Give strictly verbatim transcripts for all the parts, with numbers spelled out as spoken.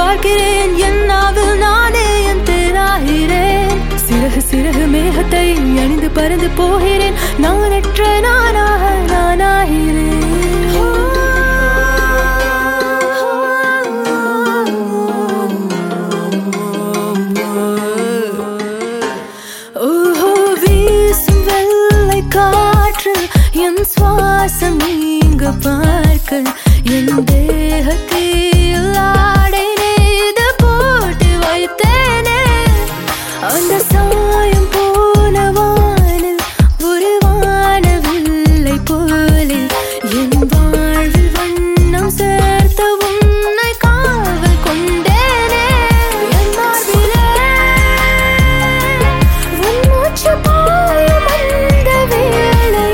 பார்க்கிறேன் என் நாவில் நானே என் தேனாகிறேன் சிறகு சிறகு மேகத்தை அணிந்து பறந்து போகிறேன் நானற்ற நானாக நானாகிறேன் என் சுவாசம் நீங்க பார்க்க என் தேகத்தில் ஆடை நெய்து போட்டு வைத்தேனே அந்த சாயம் போன வானில் ஒரு வானவில்லை போலே என் வாழ்வில் வண்ணம் சேர்த்த உன்னை காவல் கொண்டேனே என் மார்பிலே உன் மூச்சு பாயும் அந்த வேளையில்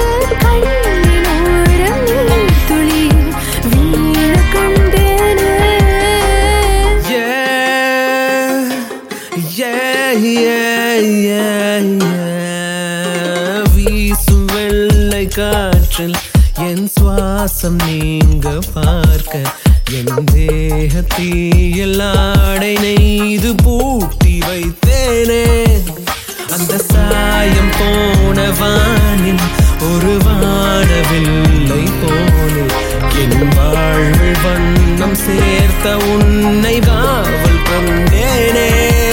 வீசும் வெள்ளை காற்றில் என் சுவாசம் நீங்க பார்க்க என் தேகத்தில் ஆடை நெய்து பூட்டி வைத்தேனே அந்த சாயம் போன வானில் ஒரு வானவில்லை போலே என் வாழ்வில் வண்ணம் சேர்த்த உன்னை காவல் கொண்டேனே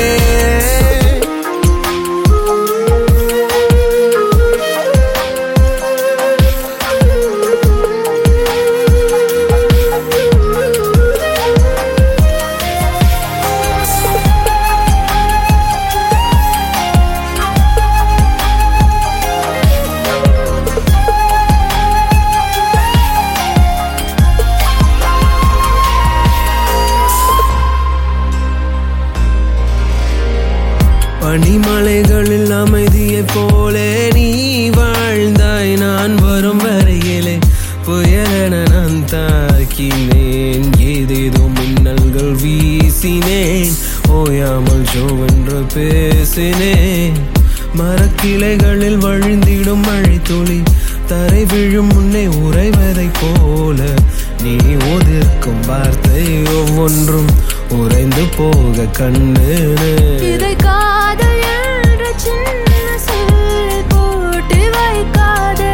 பனிமலைகளில் அமைதியை போலே நீ வாழ்ந்தாய் நான் வரும் வரையிலே புயலென நான் தாக்கினேன் ஏதேதோ மின்னல்கள் வீசினேன் ஓயாமல் ஜோவென்று பேசினேன் மரக்கிளைகளில் வழிந்திடும் மழை துளி தரை விழும் முன்னே உறைவதை போல நீ ஒதிர்க்கும் வார்த்தை ஒவ்வொன்றும் உறைந்து போக கண்ணேனே இதை காதல் என்ற சின்ன சொல்லை போட்டு வைக்காதே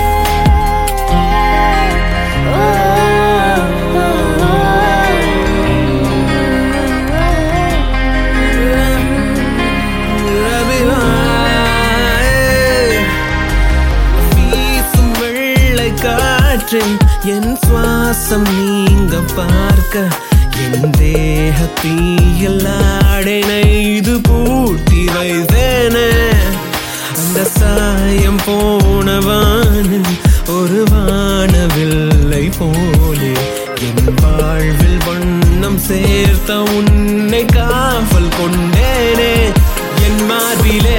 வீசும் வெள்ளை காற்றில் என் சுவாசம் நீங்க பார்க்க என் தேகத்தில் ஆடை நெய்து பூட்டி வைத்தேனே அந்த சாயம் போன வானில் ஒரு வானவில்லை போலே என் வாழ்வில் வண்ணம் சேர்த்த உன்னை காவல் கொண்டேனே என் மார்பிலே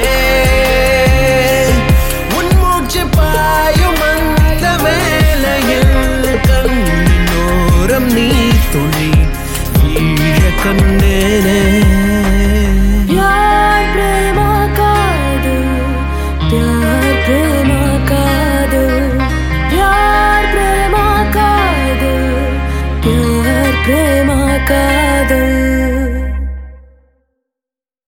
உன் மூச்சு பாயும் அந்த வேளையில் கண்ணின் ஓரம் நீ துளி கண்டேனே प्यार प्रेम कादल प्यार प्रेम कादल प्यार प्रेम कादल प्यार प्रेम कादल